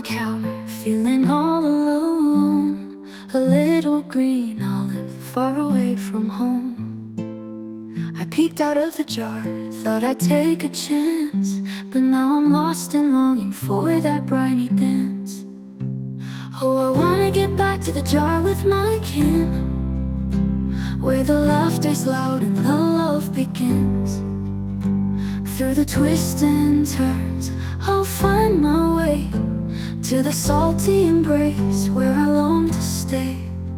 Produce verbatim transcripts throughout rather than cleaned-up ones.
counter, feeling all alone. A little green olive, far away from home. I peeked out of the jar, thought I'd take a chance, but now I'm lost and longing for that briny dance. Oh, I wanna get back to the jar with my kin, where the laughter's loud and the love begins. Through the twists and turns, I'll find my way to the salty embrace where I long to stay.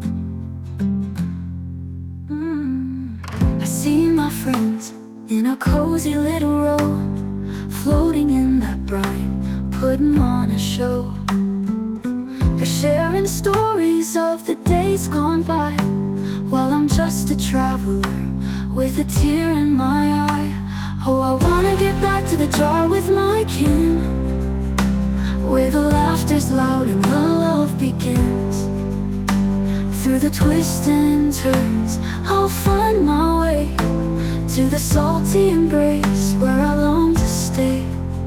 mm. I see my friends in a cozy little row, floating in that brine, putting on a show. They're sharing stories of the days gone by, while I'm just a traveler with a tear in my eye. Oh, I wanna get back to the jar with my kin, where the laughter's loud and the love begins. Through the twists and turns, I'll find my way to the salty embrace where I long to stay.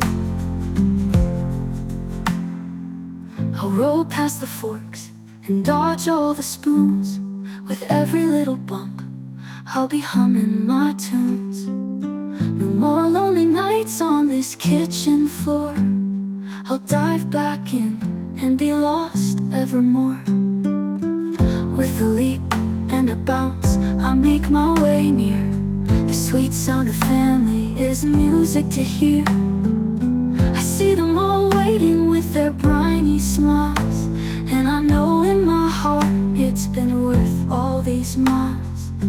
I'll roll past the forks and dodge all the spoons. With every little bump, I'll be humming my tunes. No more lonely nights on this kitchen floor. I'll dive back in and be lost evermore. With a leap and a bounce, I make my way near. The sweet sound of family is music to hear. I see them all waiting with their briny smiles, and I know in my heart it's been worth all these miles.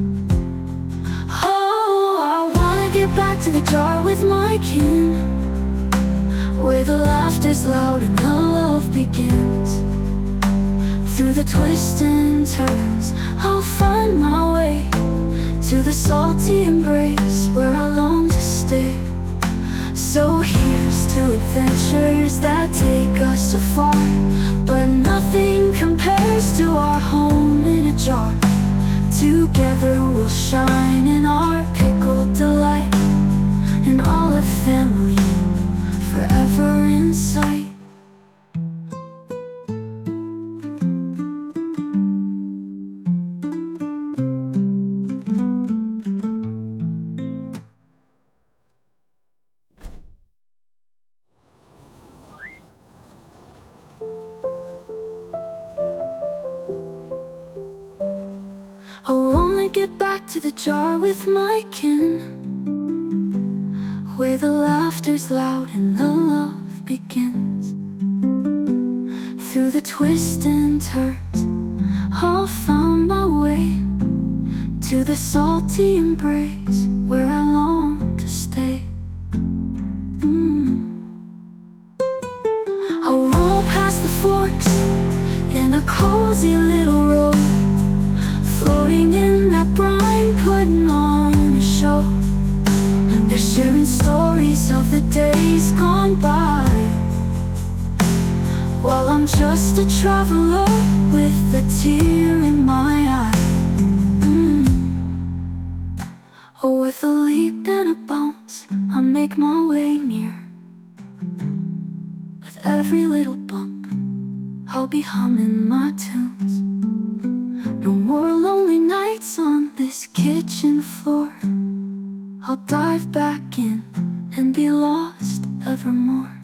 Get back to the jar with my kin, where the laughter's loud and the love begins. Through the twists and turns, I'll find my way to the salty embrace where I long to stay. So here's to adventures that take us so far, but nothing compares to our home in a jar. Together we'll shine in our pickled delight, and all of family forever in sight. I'll only get back to the jar with my kin, where the laughter's loud and the love begins. Through the twists and turns, I'll find my way to the salty embrace where I long to stay. mm. I'll roll past the forks in a cozy little row, floating in that brine, putting on a show. They're sharing stories of the days gone by, while I'm just a traveler with a tear in my eye. mm. Oh, with a leap and a bounce, I make my way near. With every little bump, I'll be humming my tunes. No more lonely nights on this kitchen floor. I'll dive back in and be lost evermore.